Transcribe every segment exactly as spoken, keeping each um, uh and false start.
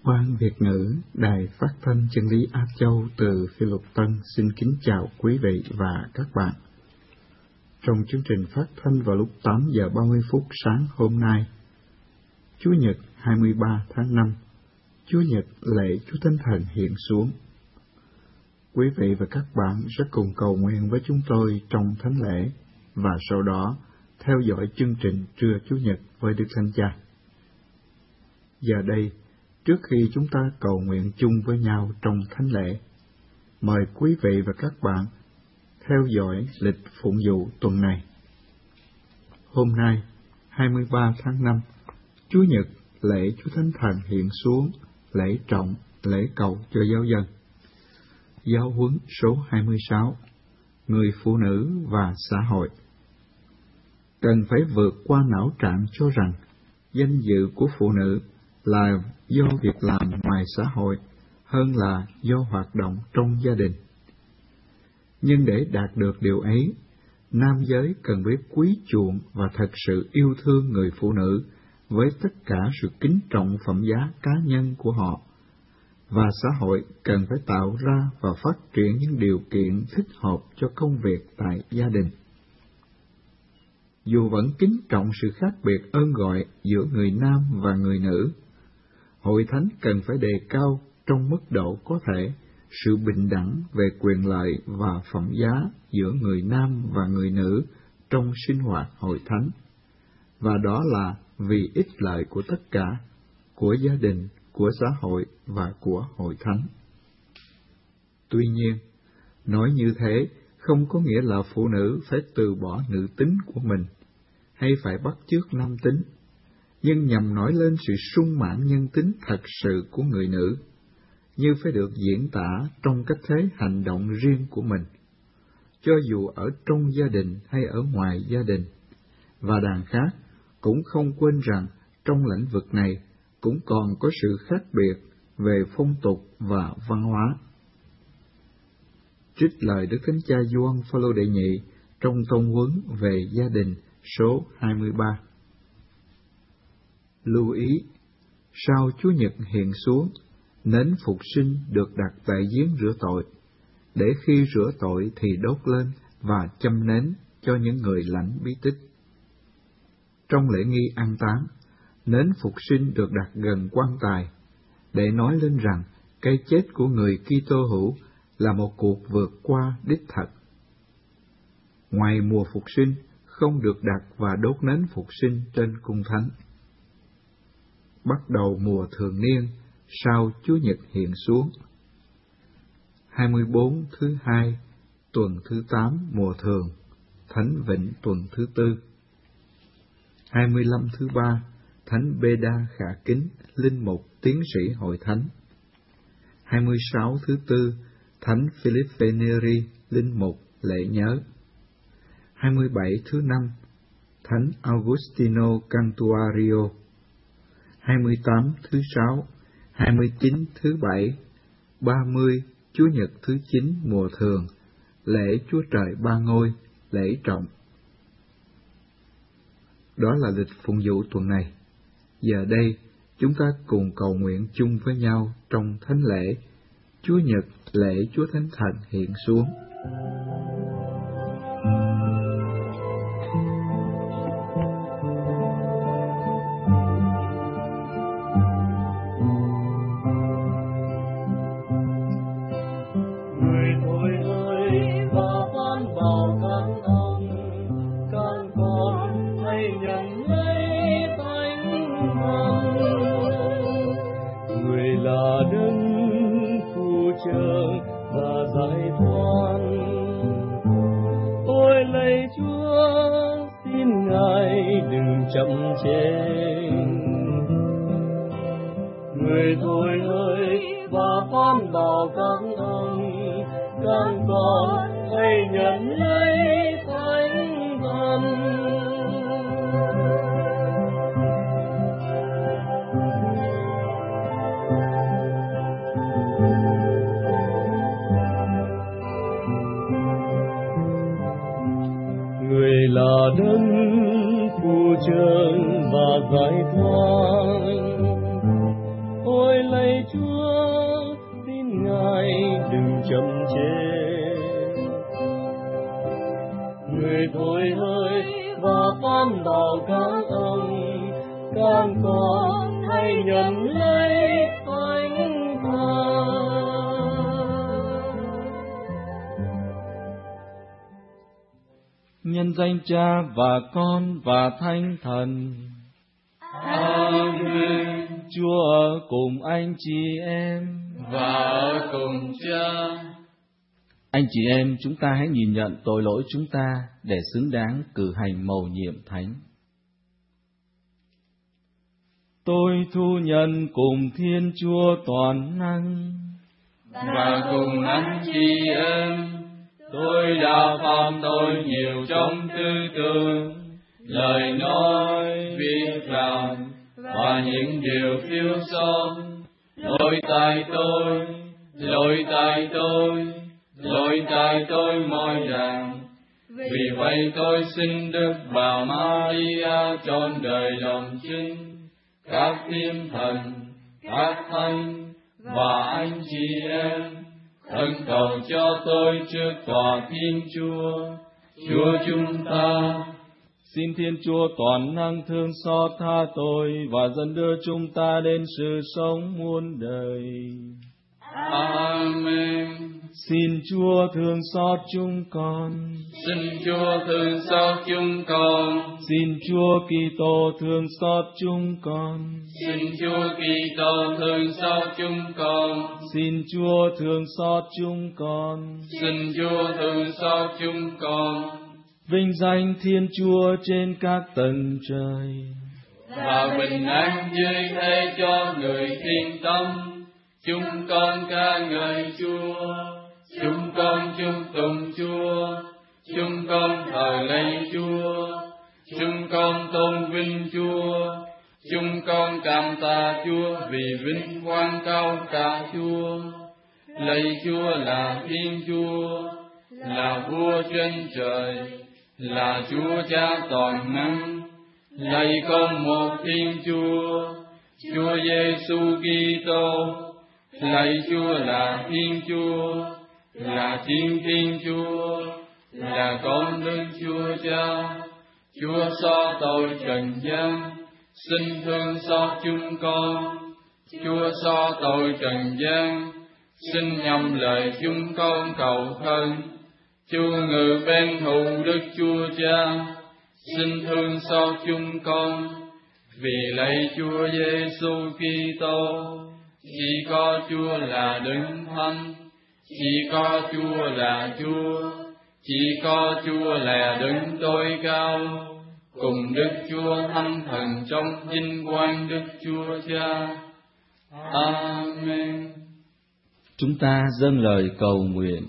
Ban Việt ngữ Đài Phát thanh Chân lý Á Châu từ Phi Lục Tân xin kính chào quý vị và các bạn. Trong chương trình phát thanh vào lúc tám giờ ba mươi phút sáng hôm nay, Chủ nhật hai mươi ba tháng năm, Chủ nhật lễ Chúa Thánh Thần hiện xuống. Quý vị và các bạn sẽ cùng cầu nguyện với chúng tôi trong thánh lễ và sau đó theo dõi chương trình trưa Chủ nhật với Đức Thánh Cha. Giờ đây, trước khi chúng ta cầu nguyện chung với nhau trong thánh lễ, mời quý vị và các bạn theo dõi lịch phụng vụ tuần này. Hôm nay, hai mươi ba tháng năm, Chủ nhật lễ Chúa Thánh Thần hiện xuống, lễ trọng, lễ cầu cho giáo dân. Giáo huấn số hai mươi sáu, người phụ nữ và xã hội. Cần phải vượt qua não trạng cho rằng danh dự của phụ nữ là do việc làm ngoài xã hội hơn là do hoạt động trong gia đình. Nhưng để đạt được điều ấy, nam giới cần biết quý chuộng và thật sự yêu thương người phụ nữ với tất cả sự kính trọng phẩm giá cá nhân của họ, và xã hội cần phải tạo ra và phát triển những điều kiện thích hợp cho công việc tại gia đình. Dù vẫn kính trọng sự khác biệt ơn gọi giữa người nam và người nữ, Hội Thánh cần phải đề cao trong mức độ có thể sự bình đẳng về quyền lợi và phẩm giá giữa người nam và người nữ trong sinh hoạt Hội Thánh, và đó là vì ích lợi của tất cả, của gia đình, của xã hội và của Hội Thánh. Tuy nhiên, nói như thế không có nghĩa là phụ nữ phải từ bỏ nữ tính của mình, hay phải bắt chước nam tính, nhưng nhằm nói lên sự sung mãn nhân tính thật sự của người nữ, như phải được diễn tả trong cách thế hành động riêng của mình, cho dù ở trong gia đình hay ở ngoài gia đình. Và đàn khác cũng không quên rằng trong lĩnh vực này cũng còn có sự khác biệt về phong tục và văn hóa. Trích lời Đức Thánh Cha Gioan Phaolô đệ nhị trong tông huấn về gia đình số hai mươi ba. Lưu ý, sau Chúa Nhật hiện xuống, nến phục sinh được đặt tại giếng rửa tội, để khi rửa tội thì đốt lên và châm nến cho những người lãnh bí tích. Trong lễ nghi an táng, nến phục sinh được đặt gần quan tài, để nói lên rằng cái chết của người Kitô hữu là một cuộc vượt qua đích thật. Ngoài mùa phục sinh, không được đặt và đốt nến phục sinh trên cung thánh. Bắt đầu mùa thường niên, sau Chúa Nhật hiện xuống. hai mươi bốn thứ hai, tuần thứ tám mùa thường, Thánh Vịnh tuần thứ tư. hai mươi lăm thứ ba, Thánh Bê Đa Khả Kính, linh mục tiến sĩ Hội Thánh. hai mươi sáu thứ tư, Thánh Philippe Neri, linh mục lễ nhớ. hai mươi bảy thứ năm, Thánh Augustino Cantuario. hai mươi tám thứ sáu, hai mươi chín thứ bảy, ba mươi Chúa Nhật thứ chín mùa thường, lễ Chúa Trời Ba Ngôi, lễ trọng. Đó là lịch phụng vụ tuần này. Giờ đây, chúng ta cùng cầu nguyện chung với nhau trong thánh lễ Chúa Nhật lễ Chúa Thánh Thần hiện xuống. Người tôi ơi, và con bảo các ông, các con hãy nhận lấy Thánh Thần. Người là đấng phù trợ và giải thoát. Ôi lạy đồ các ông, các con hãy nhận lấy thánh thần. Nhân danh Cha và Con và Thánh Thần. Amen. Chúa ở cùng anh chị em và ở cùng Cha. Anh chị em, chúng ta hãy nhìn nhận tội lỗi chúng ta để xứng đáng cử hành mầu nhiệm thánh. Tôi thu nhận cùng Thiên Chúa toàn năng và cùng anh chị em, tôi đã phạm tội nhiều trong tư tưởng, lời nói, việc làm và những điều thiếu sót. Lỗi tại tôi, lỗi tại tôi, lỗi tại tôi mọi đàng. Vì vậy tôi xin Đức Bà Maria trọn đời lòng chính, các thiên thần, các thánh và anh chị em, khẩn cầu cho tôi trước tòa Thiên Chúa, Chúa chúng ta. Xin Thiên Chúa toàn năng thương xót tha tội và dẫn đưa chúng ta đến sự sống muôn đời. Amen. Xin Chúa thương xót chúng con. Xin Chúa thương xót chúng con. Xin Chúa Kitô thương xót chúng con. Xin Chúa Kitô thương xót chúng con. Xin Chúa thương xót chúng con. Xin Chúa thương xót chúng con. Vinh danh Thiên Chúa trên các tầng trời, và bình an dưới thế cho người thiên tâm. Chúng con ca ngợi Chúa, chúng con chung tụng Chúa, chúng con thờ lạy Chúa, chúng con tôn vinh Chúa, chúng con cảm tạ Chúa vì vinh quang cao cả Chúa. Lạy Chúa là Thiên Chúa, là Vua trên trời, là Chúa Cha toàn năng. Lạy con một Thiên Chúa, Chúa Giêsu Kitô. Lạy Chúa là Thiên Chúa, là Thiên Thiên Chúa, là con Đức Chúa Cha. Chúa xóa tội trần gian, xin thương xót chúng con. Chúa xóa tội trần gian, xin nhậm lời chúng con cầu khẩn. Chúa ngự bên hữu Đức Chúa Cha, xin thương xót chúng con. Vì lạy Chúa Giêsu Kitô, chỉ có Chúa là Đấng Thánh, chỉ có Chúa là Chúa, chỉ có Chúa là Đấng tối cao, cùng Đức Chúa Thánh Thần trong vinh quang Đức Chúa Cha. Amen. Chúng ta dâng lời cầu nguyện.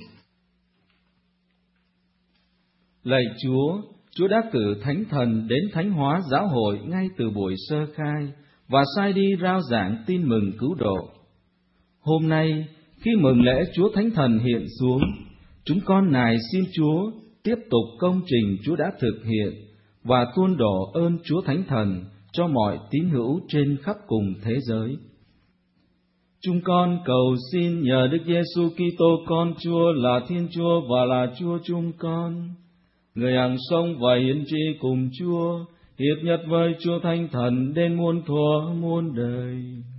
Lạy Chúa, Chúa đã cử Thánh Thần đến thánh hóa giáo hội ngay từ buổi sơ khai và sai đi rao giảng tin mừng cứu độ. Hôm nay, khi mừng lễ Chúa Thánh Thần hiện xuống, chúng con nài xin Chúa tiếp tục công trình Chúa đã thực hiện và tuôn đổ ơn Chúa Thánh Thần cho mọi tín hữu trên khắp cùng thế giới. Chúng con cầu xin nhờ Đức Giêsu Kitô con Chúa là Thiên Chúa và là Chúa chúng con, người hằng sống và hiến trị cùng Chúa, hiệp nhất với Chúa Thánh Thần đến muôn thuở muôn đời.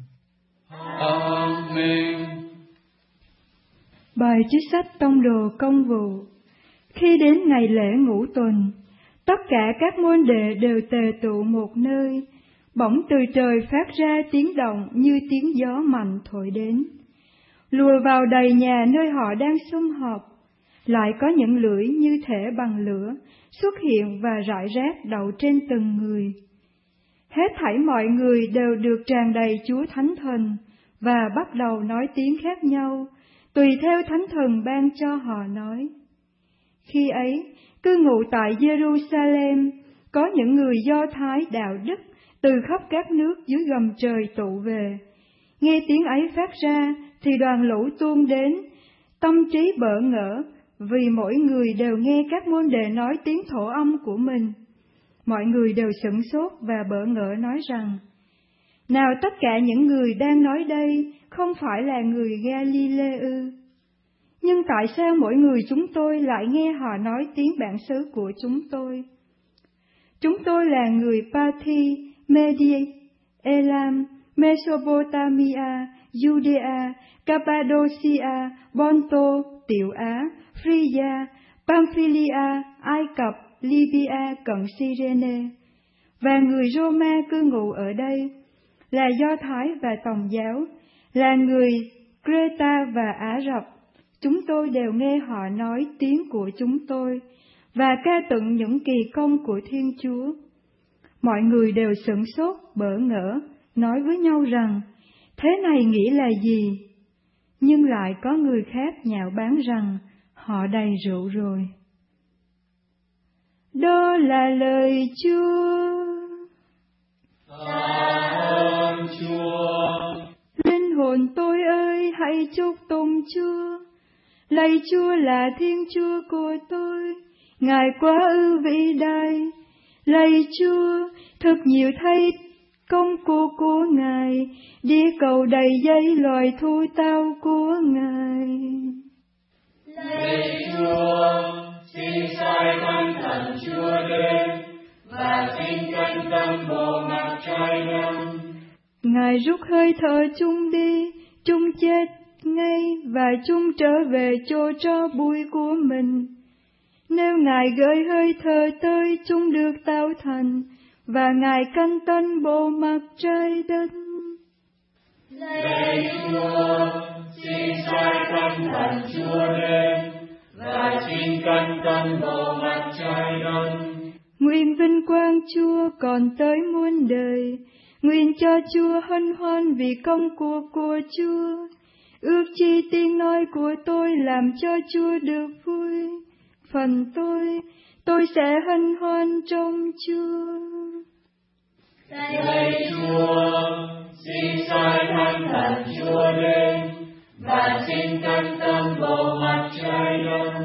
Amen. Bài trích sách Tông đồ Công vụ. Khi đến ngày lễ Ngũ Tuần, tất cả các môn đệ đều tề tụ một nơi. Bỗng từ trời phát ra tiếng động như tiếng gió mạnh thổi đến, lùa vào đầy nhà nơi họ đang sum họp. Lại có những lưỡi như thể bằng lửa xuất hiện và rải rác đậu trên từng người. Hết thảy mọi người đều được tràn đầy Chúa Thánh Thần và bắt đầu nói tiếng khác nhau, tùy theo Thánh Thần ban cho họ nói. Khi ấy, cư ngụ tại Jerusalem, có những người Do Thái đạo đức từ khắp các nước dưới gầm trời tụ về. Nghe tiếng ấy phát ra, thì đoàn lũ tuôn đến, tâm trí bỡ ngỡ, vì mỗi người đều nghe các môn đệ nói tiếng thổ âm của mình. Mọi người đều sửng sốt và bỡ ngỡ nói rằng, nào tất cả những người đang nói đây không phải là người Galile ư? Nhưng tại sao mỗi người chúng tôi lại nghe họ nói tiếng bản xứ của chúng tôi? Chúng tôi là người Parthi, Media, Elam, Mesopotamia, Judea, Cappadocia, Ponto, Tiểu Á, Phrygia, Pamphylia, Ai Cập, Libya cận Cyrene, và người Roma cư ngụ ở đây, là Do Thái và Tòng giáo, là người Creta và Ả Rập. Chúng tôi đều nghe họ nói tiếng của chúng tôi, và ca tụng những kỳ công của Thiên Chúa. Mọi người đều sửng sốt, bỡ ngỡ, nói với nhau rằng, thế này nghĩa là gì? Nhưng lại có người khác nhạo báng rằng, họ đầy rượu rồi. Đó là lời Chúa. Tạ ơn Chúa. Linh hồn tôi ơi, hãy chúc tụng Chúa. Lạy Chúa là Thiên Chúa của tôi, Ngài quá ư vĩ đại. Lạy Chúa, thật nhiều thay công cụ của Ngài, địa cầu đầy dây loài thú tao của Ngài. Lạy Chúa, xin sai Thánh Thần Chúa đến, và xin canh tâm bộ mặt trái đất. Ngài rút hơi thở chúng đi, chúng chết ngay, và chúng trở về chỗ tro bụi của mình. Nếu Ngài gửi hơi thở tới, chúng được tạo thành, và Ngài canh tân bộ mặt trái đất. Lạy Chúa, xin sai Thánh Thần Chúa đến, và xin canh tân bộ mặt trái đất. Nguyện vinh quang Chúa còn tới muôn đời, nguyện cho Chúa hân hoan vì công cuộc của Chúa. Ước chi tiếng nói của tôi làm cho Chúa được vui. Phần tôi, tôi sẽ hân hoan trong Chúa. Lạy Chúa, xin sai Thánh Thần Chúa đến, và xin canh tân bộ mặt trái đất.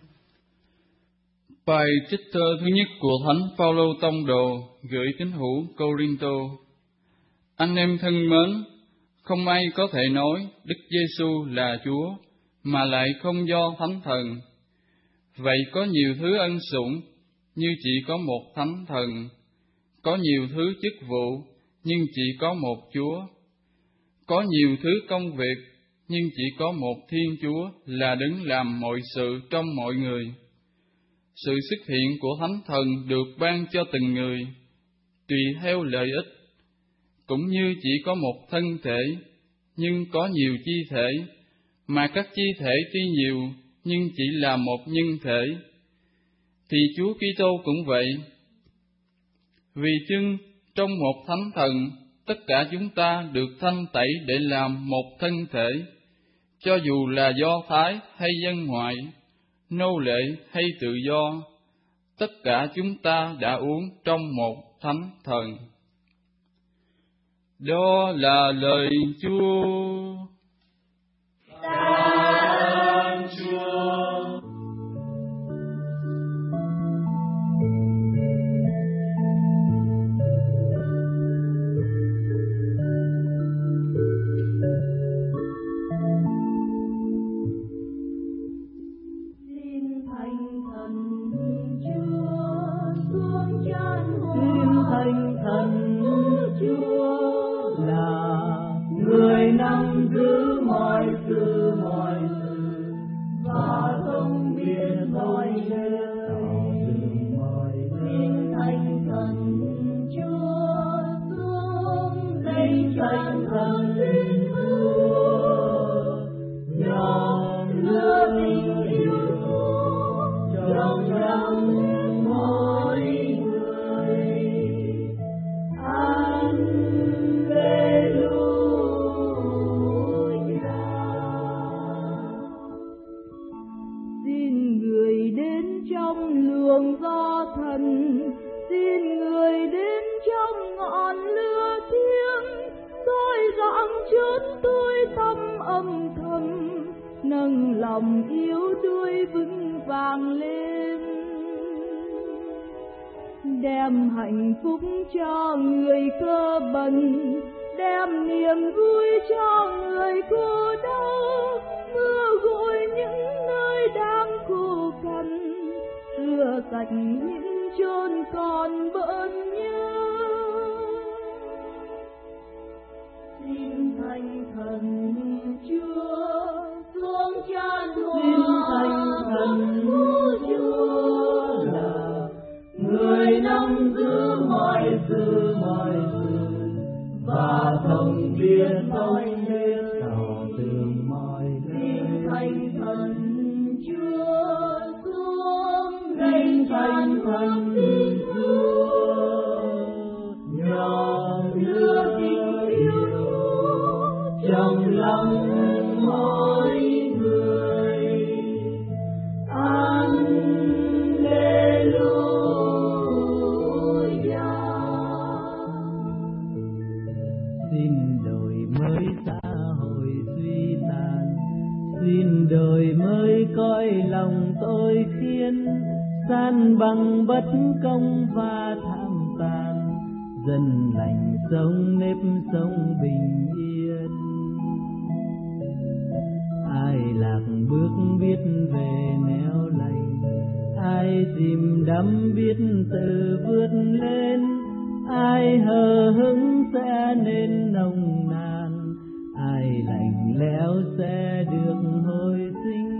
Bài trích thơ thứ nhất của Thánh Phaolô Tông đồ gửi tín hữu Cô-rinh-tô. Anh em thân mến, không ai có thể nói Đức Giê-xu là Chúa mà lại không do Thánh Thần. Vậy có nhiều thứ ân sủng, như chỉ có một Thánh Thần, có nhiều thứ chức vụ, nhưng chỉ có một Chúa, có nhiều thứ công việc, nhưng chỉ có một Thiên Chúa là đứng làm mọi sự trong mọi người. Sự xuất hiện của Thánh Thần được ban cho từng người, tùy theo lợi ích, cũng như chỉ có một thân thể, nhưng có nhiều chi thể, mà các chi thể tuy nhiều, nhưng chỉ là một nhân thể. Thì Chúa Kitô cũng vậy. Vì chưng trong một Thánh Thần, tất cả chúng ta được thanh tẩy để làm một thân thể, cho dù là Do Thái hay dân ngoại, nô lệ hay tự do, tất cả chúng ta đã uống trong một Thánh Thần. Đó là lời Chúa. Tạ ơn Chúa. Đem hạnh phúc cho người cơ bần, đem niềm vui cho người cô đau, mưa gội những nơi đang khô cằn, rửa sạch những chốn còn bận nhớ. Xin thành thần Chúa xuống chan hoa, xin thành thần Chúa là người nắm giữ mọi sự mọi sự và thông biết mọi hết tỏ tường mọi xin thành thần Chúa xuống gây thành thần Chúa nhỏ đưa tình yêu trong lòng mỗi người. Xin đời mới coi lòng tôi khiến san bằng bất công và tham tàn, dân lành sống nếp sống bình yên. Ai lạc bước biết về nẻo lành, ai chìm đắm biết tự vươn lên, ai hờ hững sẽ nên nồng nàn, ai lạnh lẽo sẽ được hồi sinh.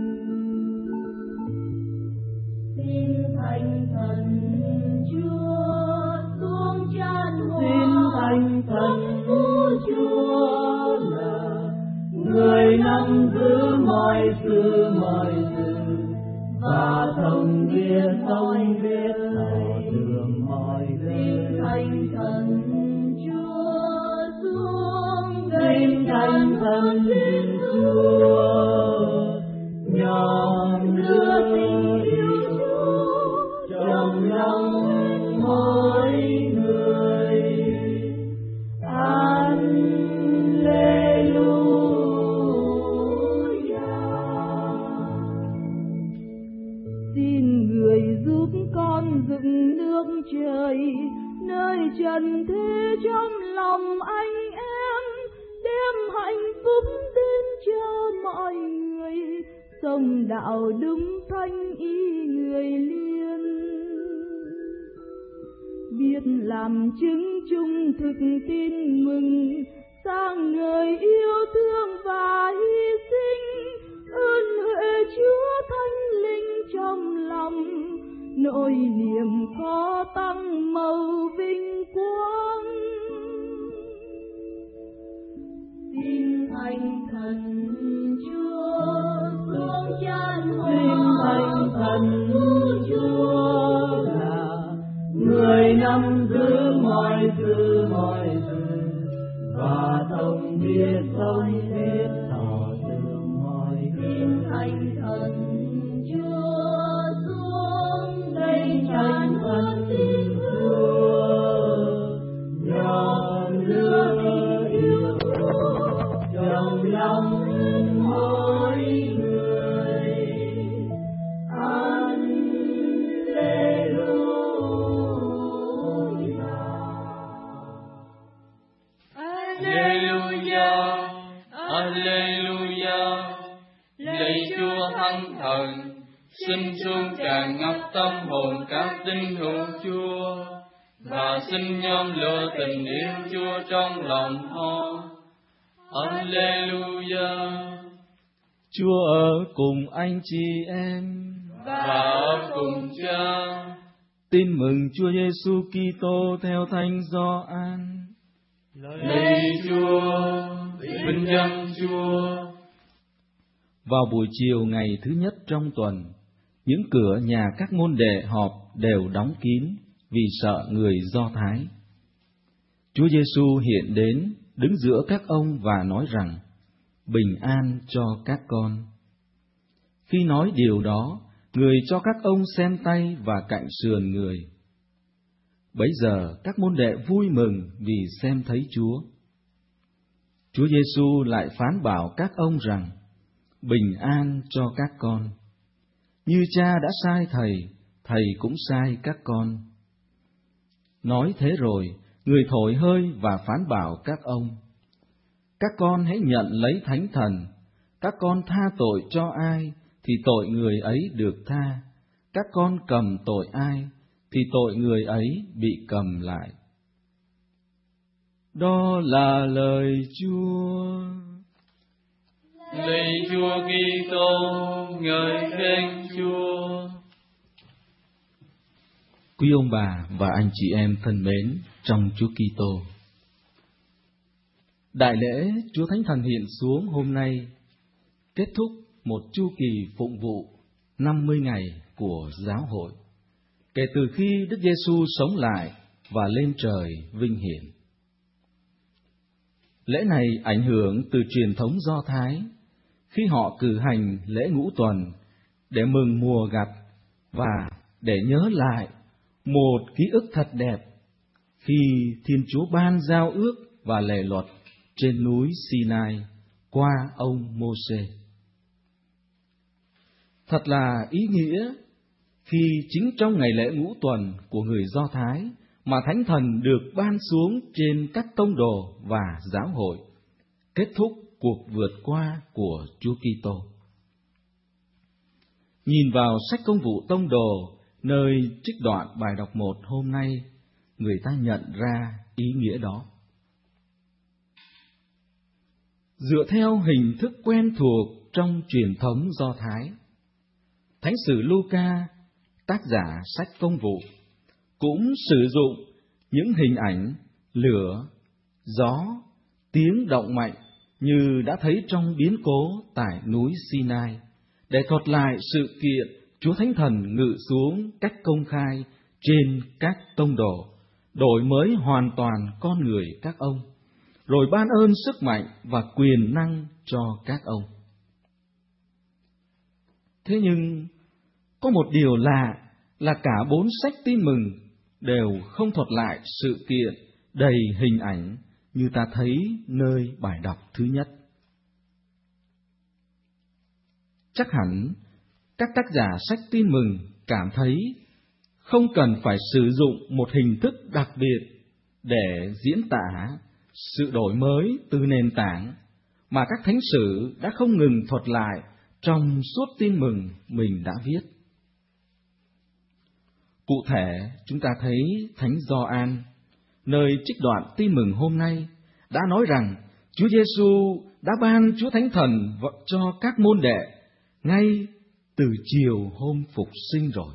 Xin thành thần Chúa xuống chan hoa, xin thành thần Chúa là người nắm giữ mọi sự mọi sự và thông biết thông biết tỏ đường mọi lời. Xin thành thần Chúa xuống gây thành thần Chúa nhòm đưa tình yêu Chúa trong lòng mỗi người. Xin người giúp con dựng nước trời nơi trần thế trong lòng anh em, đem hạnh phúc đến cho mọi người, sống đạo đúng thanh ý người liên. Biết làm chứng trung thực tin mừng, sang người yêu thương và hy sinh, ơn huệ Chúa Thánh Linh trong lòng, nỗi niềm khó tăng màu vinh quang. Xin thành thần Chúa xuống chan hoa, xin thành thần Chúa là người nắm giữ mọi sự mọi sự và thông biết thông biết tỏ tường mọi xin thành thần Chúa xuống đây chan hoa tin Chúa nhòm đưa tình yêu trong lòng mỗi người. Alleluia, Alleluia, lạy Chúa Thánh Thần, xin xuống tràn ngập tâm hồn các tín hữu Chúa, và xin nhóm lửa tình yêu Chúa trong lòng họ. Alleluia. Chúa ở cùng anh chị em và ở cùng Cha. Tin mừng Chúa Giêsu Kitô theo Thánh Gioan. Lạy Chúa, vinh danh Chúa. Vào buổi chiều ngày thứ nhất trong tuần, những cửa nhà các môn đệ họp đều đóng kín vì sợ người Do Thái. Chúa Giêsu hiện đến, đứng giữa các ông và nói rằng: bình an cho các con. Khi nói điều đó, người cho các ông xem tay và cạnh sườn người. Bấy giờ các môn đệ vui mừng vì xem thấy Chúa. Chúa Giêsu lại phán bảo các ông rằng: bình an cho các con. Như Cha đã sai Thầy, Thầy cũng sai các con. Nói thế rồi, người thổi hơi và phán bảo các ông: các con hãy nhận lấy Thánh Thần. Các con tha tội cho ai, thì tội người ấy được tha. Các con cầm tội ai, thì tội người ấy bị cầm lại. Đó là lời Chúa. Lạy Chúa Kitô, ngợi khen Chúa. Quý ông bà và anh chị em thân mến trong Chúa Kitô, đại lễ Chúa Thánh Thần hiện xuống hôm nay kết thúc một chu kỳ phụng vụ năm mươi ngày của giáo hội, kể từ khi Đức Giêsu sống lại và lên trời vinh hiển. Lễ này ảnh hưởng từ truyền thống Do Thái, khi họ cử hành lễ ngũ tuần để mừng mùa gặt và để nhớ lại một ký ức thật đẹp khi Thiên Chúa ban giao ước và lề luật trên núi Sinai qua ông Mô-sê. Thật là ý nghĩa khi chính trong ngày lễ ngũ tuần của người Do Thái mà Thánh Thần được ban xuống trên các tông đồ và giáo hội, kết thúc cuộc vượt qua của Chúa Kitô. Nhìn vào sách Công vụ Tông đồ, nơi trích đoạn bài đọc một hôm nay, người ta nhận ra ý nghĩa đó. Dựa theo hình thức quen thuộc trong truyền thống Do Thái, Thánh sử Luca, tác giả sách Công vụ, cũng sử dụng những hình ảnh lửa, gió, tiếng động mạnh như đã thấy trong biến cố tại núi Sinai, để thuật lại sự kiện Chúa Thánh Thần ngự xuống cách công khai trên các tông đồ, đổi mới hoàn toàn con người các ông, rồi ban ơn sức mạnh và quyền năng cho các ông. Thế nhưng, có một điều lạ là cả bốn sách tin mừng đều không thuật lại sự kiện đầy hình ảnh như ta thấy nơi bài đọc thứ nhất. Chắc hẳn các tác giả sách tin mừng cảm thấy không cần phải sử dụng một hình thức đặc biệt để diễn tả sự đổi mới từ nền tảng mà các thánh sử đã không ngừng thuật lại trong suốt tin mừng mình đã viết. Cụ thể, chúng ta thấy Thánh Gioan, nơi trích đoạn tin mừng hôm nay, đã nói rằng Chúa Giêsu đã ban Chúa Thánh Thần cho các môn đệ ngay từ chiều hôm phục sinh rồi.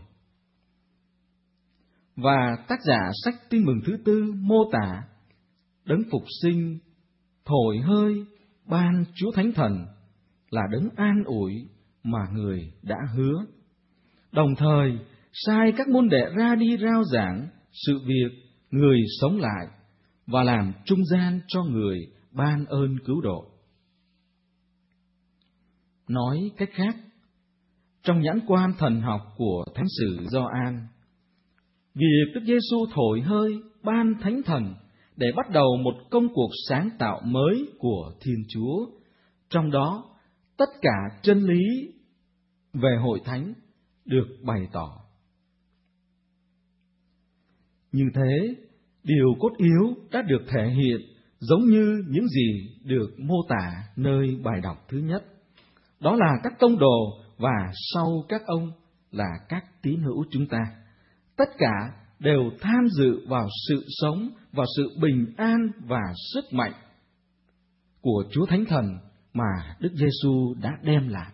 Và tác giả sách tin mừng thứ tư mô tả đấng phục sinh thổi hơi ban Chúa Thánh Thần là đấng an ủi mà người đã hứa, đồng thời sai các môn đệ ra đi rao giảng sự việc người sống lại và làm trung gian cho người ban ơn cứu độ. Nói cách khác, trong nhãn quan thần học của Thánh sử Gioan, việc Đức Giêsu thổi hơi ban Thánh Thần để bắt đầu một công cuộc sáng tạo mới của Thiên Chúa, trong đó tất cả chân lý về hội thánh được bày tỏ. Như thế, điều cốt yếu đã được thể hiện giống như những gì được mô tả nơi bài đọc thứ nhất. Đó là các tông đồ và sau các ông là các tín hữu chúng ta. Tất cả đều tham dự vào sự sống, vào sự bình an và sức mạnh của Chúa Thánh Thần mà Đức Giêsu đã đem lại.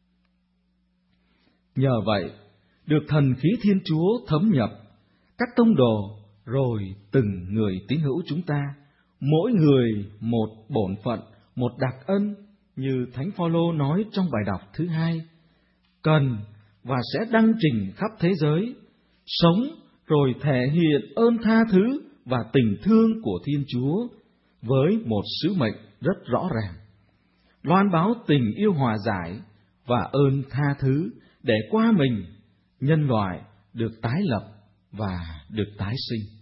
Nhờ vậy, được thần khí Thiên Chúa thấm nhập, các tông đồ rồi từng người tín hữu chúng ta, mỗi người một bổn phận, một đặc ân, như Thánh Phaolô nói trong bài đọc thứ hai, cần và sẽ đăng trình khắp thế giới, sống rồi thể hiện ơn tha thứ và tình thương của Thiên Chúa với một sứ mệnh rất rõ ràng, loan báo tình yêu hòa giải và ơn tha thứ để qua mình nhân loại được tái lập và được tái sinh.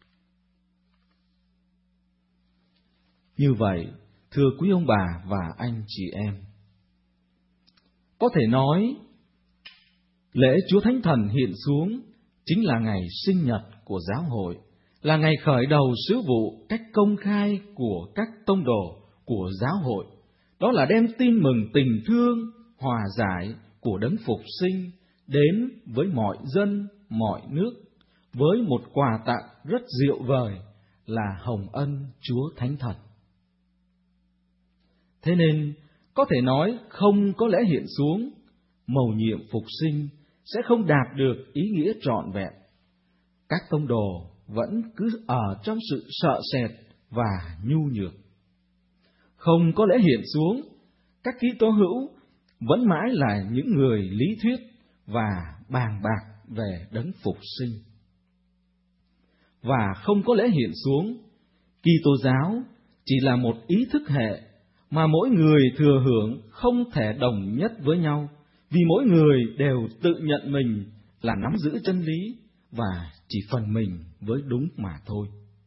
Như vậy, thưa quý ông bà và anh chị em, có thể nói lễ Chúa Thánh Thần hiện xuống chính là ngày sinh nhật của giáo hội, là ngày khởi đầu sứ vụ cách công khai của các tông đồ của giáo hội. Đó là đem tin mừng tình thương, hòa giải của đấng phục sinh đến với mọi dân, mọi nước, với một quà tặng rất diệu vời là hồng ân Chúa Thánh Thần. Thế nên, có thể nói không có lễ hiện xuống, mầu nhiệm phục sinh sẽ không đạt được ý nghĩa trọn vẹn. Các tông đồ vẫn cứ ở trong sự sợ sệt và nhu nhược. Không có lễ hiện xuống, các Kitô hữu vẫn mãi là những người lý thuyết và bàn bạc về đấng phục sinh. Và không có lễ hiện xuống, Kitô giáo chỉ là một ý thức hệ mà mỗi người thừa hưởng không thể đồng nhất với nhau, vì mỗi người đều tự nhận mình là nắm giữ chân lý và chỉ phần mình với đúng mà thôi.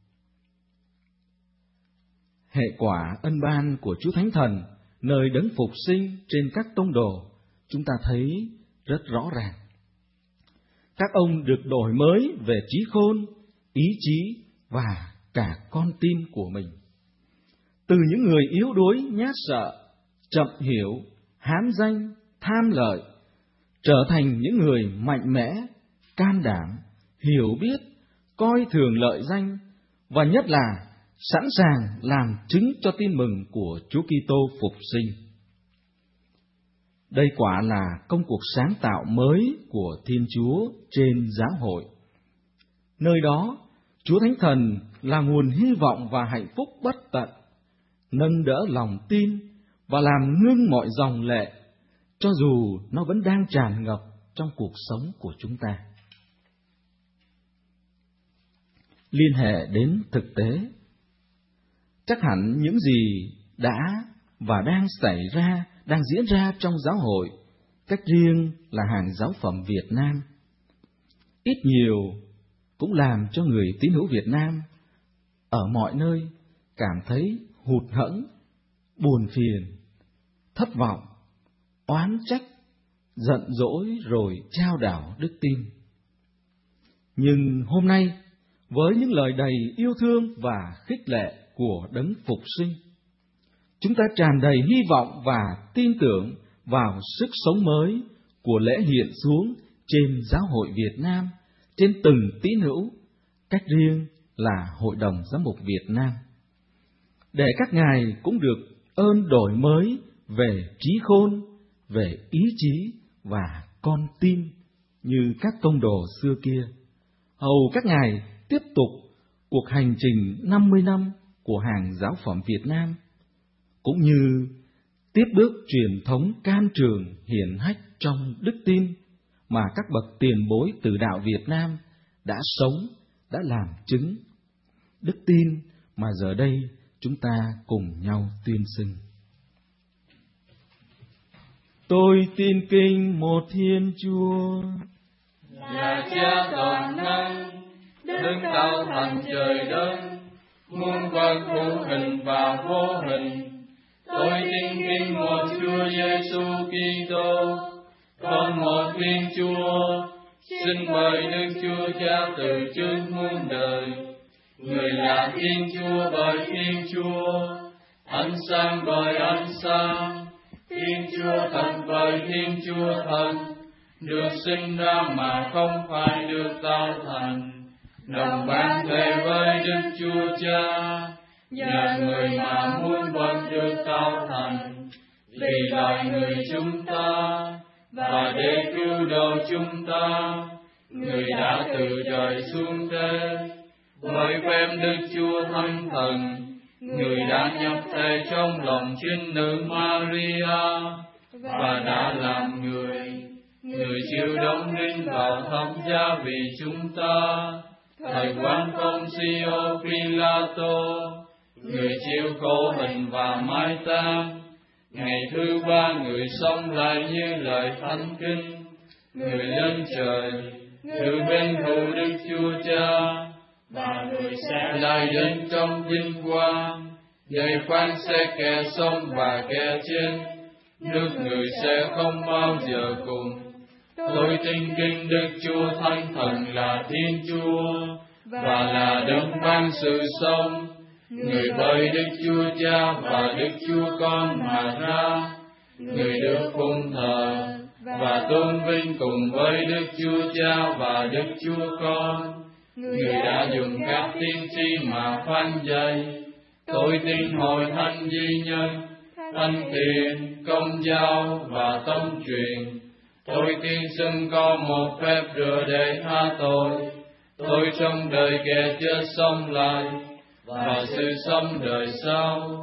Hệ quả ân ban của Chúa Thánh Thần nơi đấng phục sinh trên các tông đồ, chúng ta thấy rất rõ ràng. Các ông được đổi mới về trí khôn, ý chí và cả con tim của mình. Từ những người yếu đuối, nhát sợ, chậm hiểu, hám danh, tham lợi, trở thành những người mạnh mẽ, can đảm, hiểu biết, coi thường lợi danh, và nhất là sẵn sàng làm chứng cho tin mừng của Chúa Kitô phục sinh. Đây quả là công cuộc sáng tạo mới của Thiên Chúa trên giáo hội. Nơi đó, Chúa Thánh Thần là nguồn hy vọng và hạnh phúc bất tận, nâng đỡ lòng tin và làm ngưng mọi dòng lệ, cho dù nó vẫn đang tràn ngập trong cuộc sống của chúng ta. Liên hệ đến thực tế, chắc hẳn những gì đã và đang xảy ra, đang diễn ra trong giáo hội, cách riêng là hàng giáo phẩm Việt Nam, ít nhiều cũng làm cho người tín hữu Việt Nam ở mọi nơi cảm thấy hụt hẫng, buồn phiền, thất vọng, oán trách, giận dỗi rồi trao đảo đức tin. Nhưng hôm nay, với những lời đầy yêu thương và khích lệ của đấng phục sinh, chúng ta tràn đầy hy vọng và tin tưởng vào sức sống mới của lễ hiện xuống trên giáo hội Việt Nam, trên từng tín hữu, cách riêng là Hội đồng Giám mục Việt Nam, để các ngài cũng được ơn đổi mới về trí khôn, về ý chí và con tim như các tông đồ xưa kia, hầu các ngài tiếp tục cuộc hành trình năm mươi năm của hàng giáo phẩm Việt Nam, cũng như tiếp bước truyền thống can trường hiển hách trong đức tin mà các bậc tiền bối từ đạo Việt Nam đã sống, đã làm chứng, đức tin mà giờ đây chúng ta cùng nhau tuyên xưng. Tôi tin kính một Thiên Chúa, là Cha toàn năng, đấng tạo thành trời đất, muôn vật hữu hình và vô hình. Tôi tin kính một Chúa Giêsu Kitô, con một Thiên Chúa, sinh bởi Đức Chúa Cha từ trước muôn đời. Người là Thiên Chúa bởi Thiên Chúa, ánh sáng bởi ánh sáng, Thiên Chúa thật bởi Thiên Chúa thật, được sinh ra mà không phải được tạo thành, đồng ban thể với Đức Chúa Cha, nhờ người mà muôn vật được tạo thành, vì loài người chúng ta, và để cứu độ chúng ta, người đã từ trời xuống thế, bởi phép Đức Chúa Thánh Thần, người đã nhập thể trong lòng trinh nữ Maria, và đã làm người, người chịu đóng đinh vào thập giá vì chúng ta, thời quan Poncio Pilato, người chịu khổ hình và mai táng, ngày thứ ba người sống lại như lời thánh kinh, người lên trời, từ bên hữu Đức Chúa Cha, và người sẽ lại đến trong vinh quang, để phán xét kẻ sống và kẻ chết, nước người sẽ không bao giờ cùng. Tôi tin kính Đức Chúa Thánh Thần là Thiên Chúa, và là đấng ban sự sống, người bởi Đức Chúa Cha và Đức Chúa Con mà ra, người được phụng thờ và tôn vinh cùng với Đức Chúa Cha và Đức Chúa Con, Người đã dùng các tiên tri mà phán dạy. Tôi tin hội thánh duy nhất, thánh thiện, công giáo và tông truyền. Tôi tin xưng có một phép rửa để tha tội. Tôi trong đời kẻ chết sống lại và sự sống đời sau.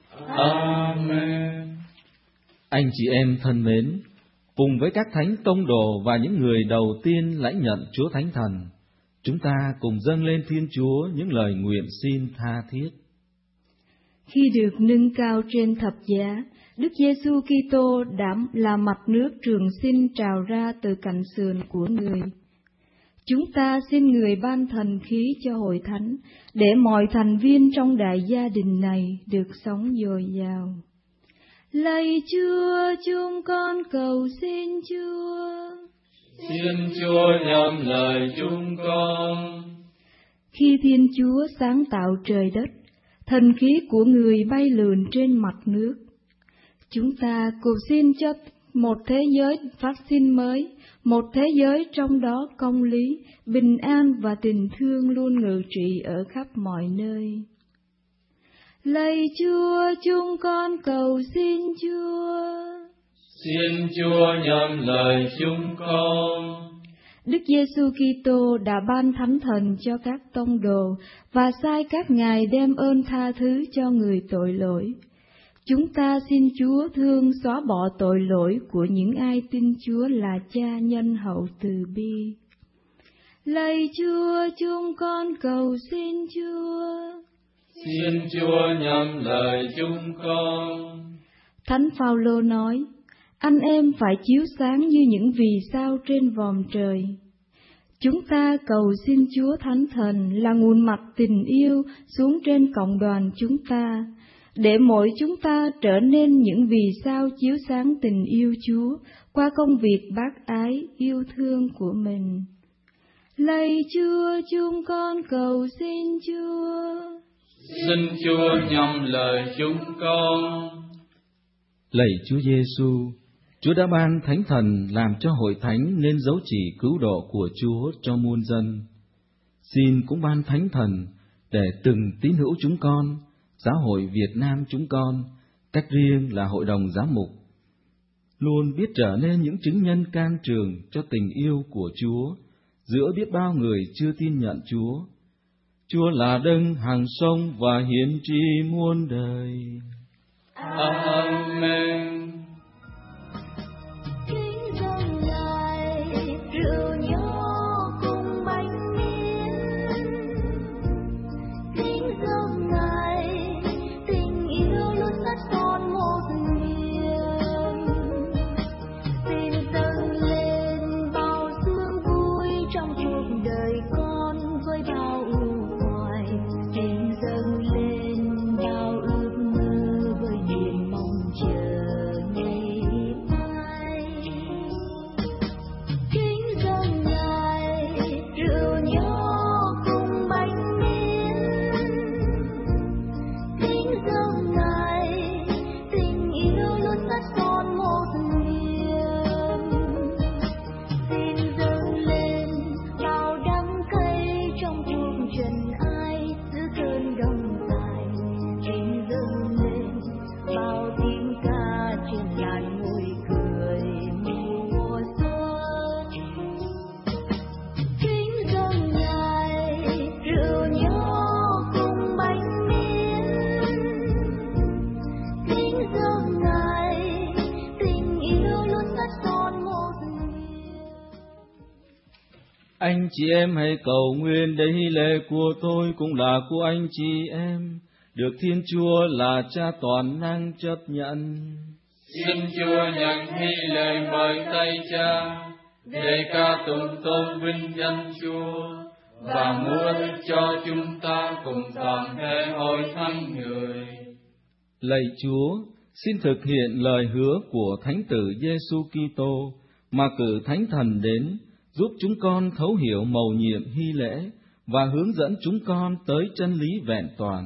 Amen. Anh chị em thân mến, cùng với các thánh tông đồ và những người đầu tiên lãnh nhận Chúa Thánh Thần, chúng ta cùng dâng lên Thiên Chúa những lời nguyện xin tha thiết. Khi được nâng cao trên thập giá, Đức Giêsu Kitô đã là mạch nước trường sinh trào ra từ cạnh sườn của Người. Chúng ta xin Người ban thần khí cho hội thánh, để mọi thành viên trong đại gia đình này được sống dồi dào. Lạy Chúa, chúng con cầu xin Chúa. Xin Chúa nhậm lời chúng con. Khi Thiên Chúa sáng tạo trời đất, thần khí của Người bay lượn trên mặt nước. Chúng ta cầu xin cho một thế giới phát sinh mới, một thế giới trong đó công lý, bình an và tình thương luôn ngự trị ở khắp mọi nơi. Lạy Chúa, chúng con cầu xin Chúa. Xin Chúa nhậm lời chúng con. Đức Giêsu Kitô đã ban thánh thần cho các tông đồ và sai các ngài đem ơn tha thứ cho người tội lỗi. Chúng ta xin Chúa thương xóa bỏ tội lỗi của những ai tin Chúa là Cha nhân hậu từ bi. Lạy Chúa, chúng con cầu xin Chúa. Xin Chúa nhậm lời chúng con. Thánh Phaolô nói, anh em phải chiếu sáng như những vì sao trên vòm trời. Chúng ta cầu xin Chúa Thánh Thần là nguồn mạch tình yêu xuống trên cộng đoàn chúng ta, để mỗi chúng ta trở nên những vì sao chiếu sáng tình yêu Chúa qua công việc bác ái yêu thương của mình. Lạy Chúa, chúng con cầu xin Chúa. Xin Chúa nhậm lời chúng con. Lạy Chúa Giêsu, Chúa đã ban Thánh Thần làm cho hội thánh nên dấu chỉ cứu độ của Chúa cho muôn dân. Xin cũng ban Thánh Thần để từng tín hữu chúng con, giáo hội Việt Nam chúng con, cách riêng là hội đồng giám mục, luôn biết trở nên những chứng nhân can trường cho tình yêu của Chúa giữa biết bao người chưa tin nhận Chúa. Chúa là đấng hằng sống và hiển tri muôn đời. Amen. Anh chị em hãy cầu nguyện để hy lễ của tôi cũng là của anh chị em, được Thiên Chúa là Cha toàn năng chấp nhận. Xin Chúa nhận hy lễ bởi tay Cha, để ca tụng tôn vinh danh Chúa, và muốn cho chúng ta cùng toàn thể hội thánh người. Lạy Chúa, xin thực hiện lời hứa của Thánh tử Giêsu Kitô mà cử Thánh Thần đến, giúp chúng con thấu hiểu mầu nhiệm hy lễ và hướng dẫn chúng con tới chân lý vẹn toàn.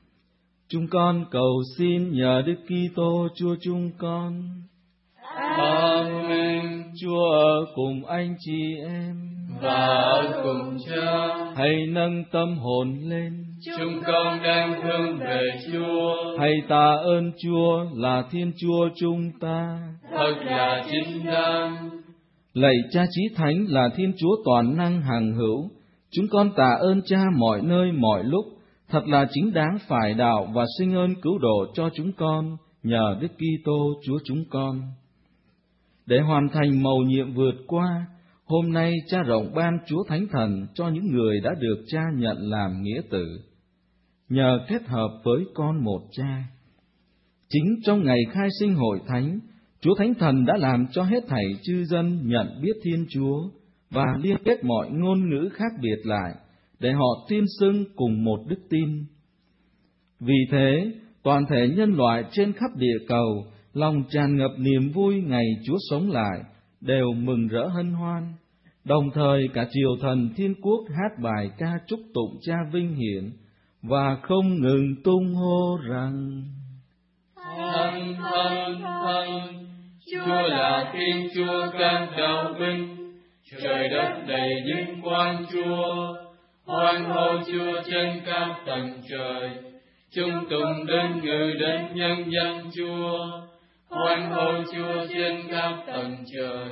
Chúng con cầu xin nhờ Đức Kitô Chúa chúng con. Amen. Chúa ở cùng anh chị em và ở cùng Cha. Hãy nâng tâm hồn lên, Chúng con đang hướng về Chúa. hãy tạ ơn Chúa là Thiên Chúa chúng ta. Thật là chính đáng. Lạy Cha Chí Thánh là Thiên Chúa toàn năng hằng hữu, chúng con tạ ơn Cha mọi nơi mọi lúc, thật là chính đáng phải đạo và sinh ơn cứu độ cho chúng con nhờ Đức Kitô Chúa chúng con. Để hoàn thành mầu nhiệm vượt qua, hôm nay Cha rộng ban Chúa Thánh Thần cho những người đã được Cha nhận làm nghĩa tử, nhờ kết hợp với con một Cha. Chính trong ngày khai sinh hội thánh, Chúa Thánh Thần đã làm cho hết thảy chư dân nhận biết Thiên Chúa và liên kết mọi ngôn ngữ khác biệt lại, để họ tuyên xưng cùng một đức tin. Vì thế, toàn thể nhân loại trên khắp địa cầu, lòng tràn ngập niềm vui ngày Chúa sống lại, đều mừng rỡ hân hoan. Đồng thời cả triều thần thiên quốc hát bài ca chúc tụng Cha vinh hiển, và không ngừng tung hô rằng: Thánh, thánh, thánh, Chúa là Thiên Chúa các đạo binh, trời đất đầy vinh quang Chúa. Hoan hô Chúa trên các tầng trời, chúng tùng đến ngự đến nhân dân Chúa. Hoan hô Chúa trên các tầng trời.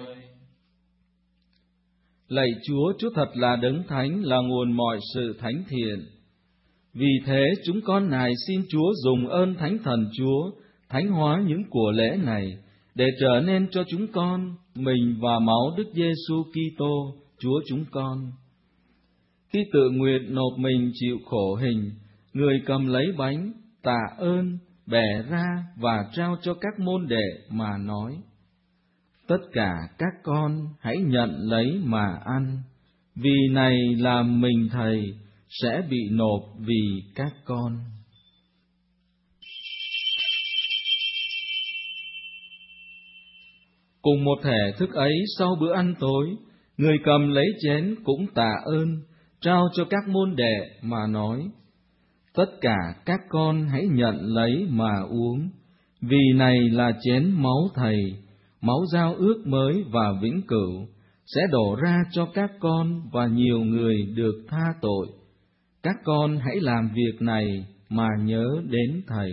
Lạy Chúa, Chúa thật là đấng thánh, là nguồn mọi sự thánh thiện. Vì thế chúng con nài xin Chúa dùng ơn Thánh Thần Chúa thánh hóa những của lễ này, để trở nên cho chúng con mình và máu Đức Giêsu Kitô Chúa chúng con. Khi tự nguyện nộp mình chịu khổ hình, người cầm lấy bánh, tạ ơn, bẻ ra và trao cho các môn đệ mà nói: Tất cả các con hãy nhận lấy mà ăn, vì này là mình Thầy sẽ bị nộp vì các con. Cùng một thể thức ấy, sau bữa ăn tối, người cầm lấy chén cũng tạ ơn, trao cho các môn đệ mà nói: Tất cả các con hãy nhận lấy mà uống, vì này là chén máu Thầy, máu giao ước mới và vĩnh cửu, sẽ đổ ra cho các con và nhiều người được tha tội. Các con hãy làm việc này mà nhớ đến Thầy.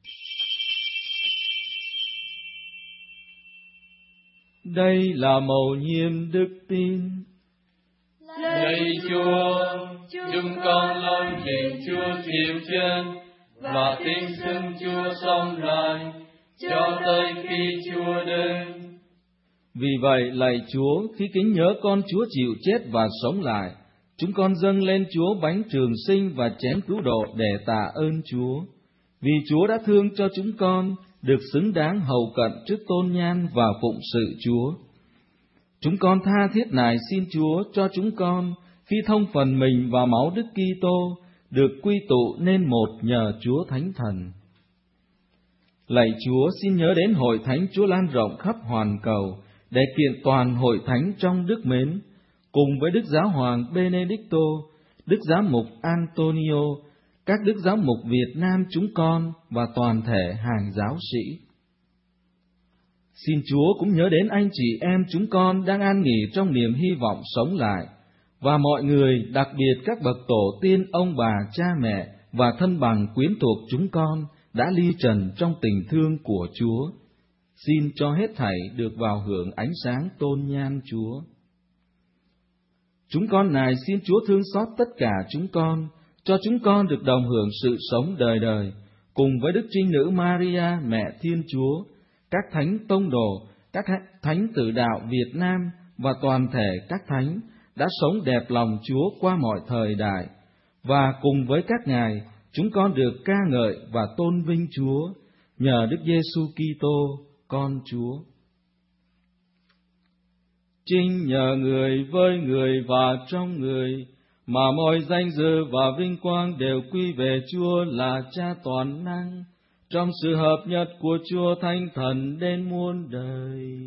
Đây là mầu nhiệm đức tin. Lạy Chúa, chúng con lôi kiện Chúa chịu chết và tin xưng Chúa sống lại cho tới khi Chúa đến. Vì vậy, lạy Chúa, khi kính nhớ con Chúa chịu chết và sống lại, chúng con dâng lên Chúa bánh trường sinh và chén cứu độ để tạ ơn Chúa. Vì Chúa đã thương cho chúng con, được xứng đáng hầu cận trước tôn nhan và phụng sự Chúa. Chúng con tha thiết nài xin Chúa cho chúng con, khi thông phần mình vào máu Đức Kitô, được quy tụ nên một nhờ Chúa Thánh Thần. Lạy Chúa, xin nhớ đến hội thánh Chúa lan rộng khắp hoàn cầu, để kiện toàn hội thánh trong đức mến, cùng với Đức Giáo Hoàng Benedicto, Đức Giám mục Antonio, các Đức Giám mục Việt Nam chúng con và toàn thể hàng giáo sĩ. Xin Chúa cũng nhớ đến anh chị em chúng con đang an nghỉ trong niềm hy vọng sống lại, và mọi người, đặc biệt các bậc tổ tiên, ông bà, cha mẹ và thân bằng quyến thuộc chúng con đã ly trần trong tình thương của Chúa. Xin cho hết thảy được vào hưởng ánh sáng tôn nhan Chúa. Chúng con nài xin Chúa thương xót tất cả chúng con, cho chúng con được đồng hưởng sự sống đời đời, cùng với Đức Trinh Nữ Maria, Mẹ Thiên Chúa, các thánh tông đồ, các thánh tử đạo Việt Nam và toàn thể các thánh đã sống đẹp lòng Chúa qua mọi thời đại, và cùng với các ngài, chúng con được ca ngợi và tôn vinh Chúa, nhờ Đức Giêsu Kitô, con Chúa. Chính nhờ người với người và trong người, mà mọi danh dự và vinh quang đều quy về Chúa là Cha toàn năng, trong sự hợp nhất của Chúa Thánh Thần đến muôn đời.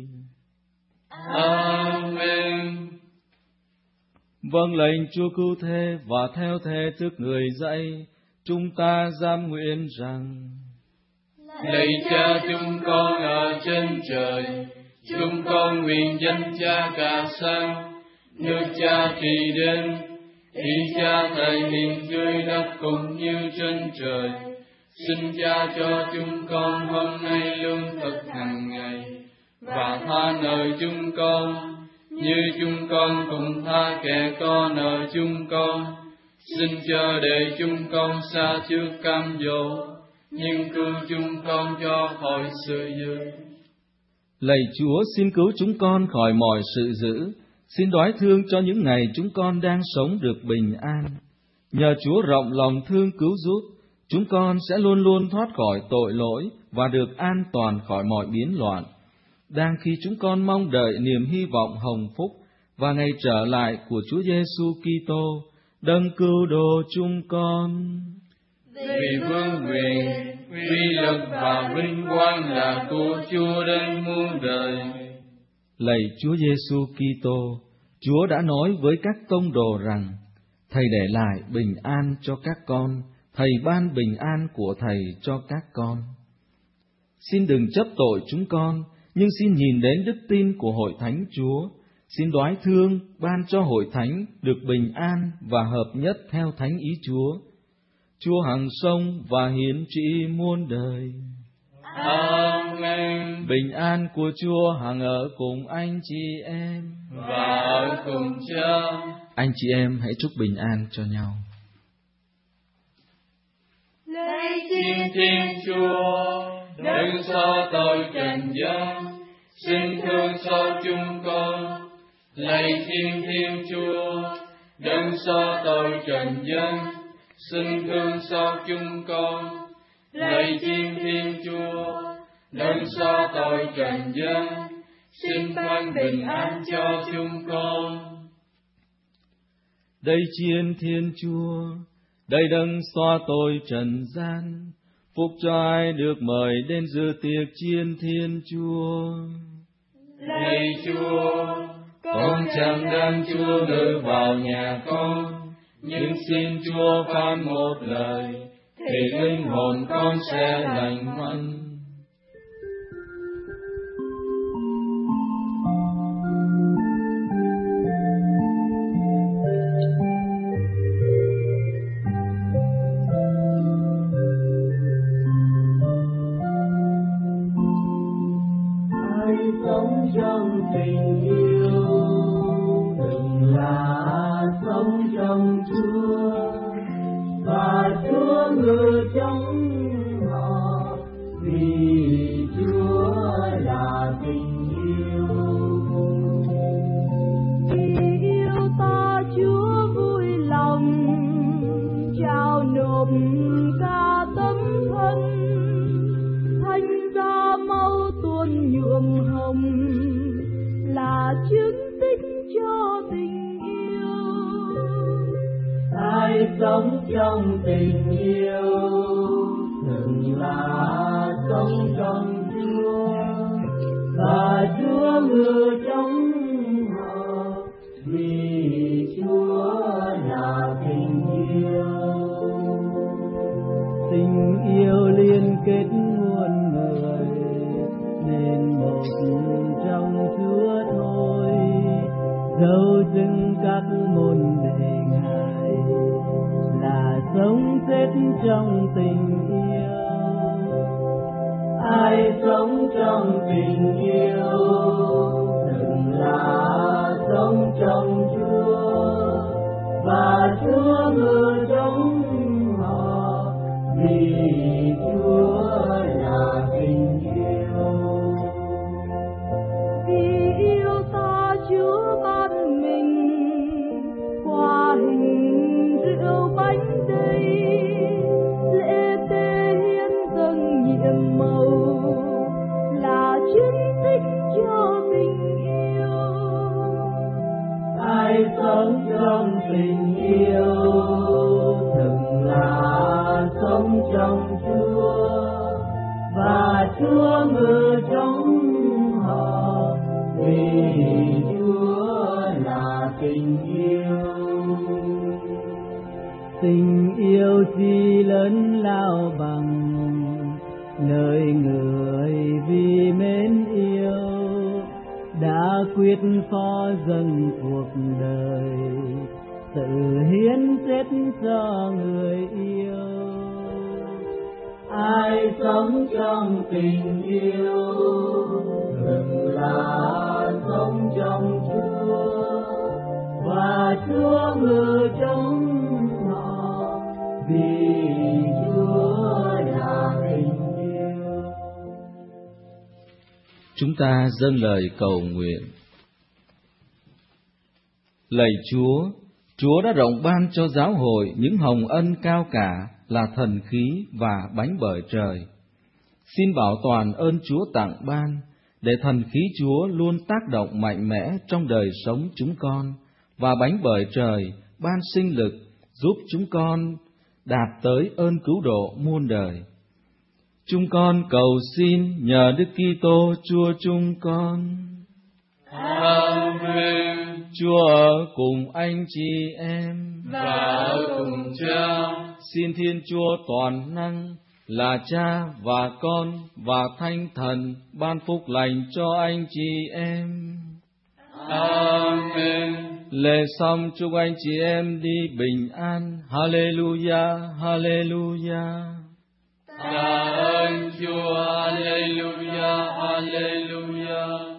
Amen. Vâng lệnh Chúa cứu thế và theo thế thức người dạy, chúng ta giám nguyện rằng: Lạy Cha chúng con ở trên trời, chúng con nguyện danh Cha cả sáng, nước Cha trị đến, ý Cha thể hiện dưới đất cũng như trên trời. Xin Cha cho chúng con hôm nay lương thực hàng ngày, và tha nợ chúng con, như chúng con cũng tha kẻ có nợ chúng con. Xin chớ để chúng con sa trước cam dỗ, nhưng cứu chúng con cho khỏi sự dữ. Lạy Chúa, xin cứu chúng con khỏi mọi sự dữ. Xin đoái thương cho những ngày chúng con đang sống được bình an. Nhờ Chúa rộng lòng thương cứu giúp, chúng con sẽ luôn luôn thoát khỏi tội lỗi và được an toàn khỏi mọi biến loạn. Đang khi chúng con mong đợi niềm hy vọng hồng phúc và ngày trở lại của Chúa Giêsu Kitô, đấng cứu độ chúng con. Vì vương quyền, uy lực và vinh quang là của Chúa đến muôn đời. Lạy Chúa Giêsu Kitô, Chúa đã nói với các tông đồ rằng: Thầy để lại bình an cho các con, Thầy ban bình an của Thầy cho các con. Xin đừng chấp tội chúng con, nhưng xin nhìn đến đức tin của Hội Thánh Chúa. Xin đoái thương ban cho Hội Thánh được bình an và hợp nhất theo Thánh ý Chúa. Chúa hằng sống và hiển trị muôn đời. Amen. Bình an của Chúa hằng ở cùng anh chị em và ở cùng Cha. Anh chị em hãy chúc bình an cho nhau. Lạy Thiên Thiên Chúa, đừng so tội trần gian, xin thương xót chúng con. Lạy Thiên Thiên Chúa, đừng so tội trần gian, xin thương xót chúng con. Lạy Thiên Thiên Chúa, đừng so tội trần gian, xin ban bình an cho chúng con. Đây Chiên Thiên Chúa, đây đấng xóa tội trần gian, phúc cho ai được mời đến dự tiệc Chiên Thiên Chúa. Lạy Chúa, con chẳng đáng Chúa ngự vào nhà con, nhưng xin Chúa phán một lời, thì linh hồn con sẽ lành mạnh. Sống trong tình yêu, đừng là sống trong Chúa, và Chúa ngự trong họ, vì Chúa là tình yêu. Vì yêu ta Chúa vui lòng trao nộp cả tấm thân, thành ra máu tuôn nhuộm hồng là chứng tích cho tình yêu. Ai sống trong tình yêu, đừng là sống trong Chúa, và Chúa ngự trong họ, vì Chúa là tình yêu. Tình yêu liên kết muôn người, nên một trong Chúa thôi. Dấu dưng các môn đệ Ngài là sống chết trong tình yêu. Ai sống trong tình yêu, đừng là sống trong Chúa, và Chúa ngự trong họ, vì Chúa là tình yêu. Vì yêu ta Chúa ban mình qua hình rượu bánh đây, lễ tế hiến dâng nhiệm màu là chứng tích cho tình yêu. Ai sống trong tình yêu, đừng là sống trong Chúa, và Chúa ngự trong họ, vì Chúa là tình yêu. Tình yêu chi lớn lao bằng nơi người vì mến yêu đã quyết phó dâng cuộc đời, tự hiến chết cho người yêu. Ai sống trong tình yêu thường là sống trong Chúa, và Chúa ngự trong họ, vì Chúa là tình yêu. Chúng ta dâng lời cầu nguyện. Lạy Chúa, Chúa đã rộng ban cho giáo hội những hồng ân cao cả là thần khí và bánh bởi trời. Xin bảo toàn ơn Chúa tặng ban, để thần khí Chúa luôn tác động mạnh mẽ trong đời sống chúng con, và bánh bởi trời ban sinh lực giúp chúng con đạt tới ơn cứu độ muôn đời. Chúng con cầu xin nhờ Đức Kitô Chúa chúng con. Amen. Chúa ở cùng anh chị em và ở cùng Cha. Xin Thiên Chúa toàn năng là Cha và Con và Thánh Thần ban phúc lành cho anh chị em. Amen. Lễ xong chúc anh chị em đi bình an. Hallelujah, Hallelujah. Tạ ơn Chúa. Hallelujah, Hallelujah.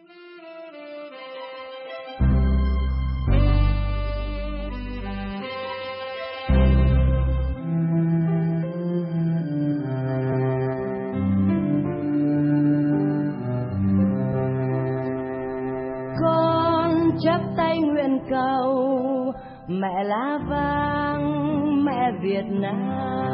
Chắp tay nguyện cầu mẹ lá vàng, mẹ Việt Nam,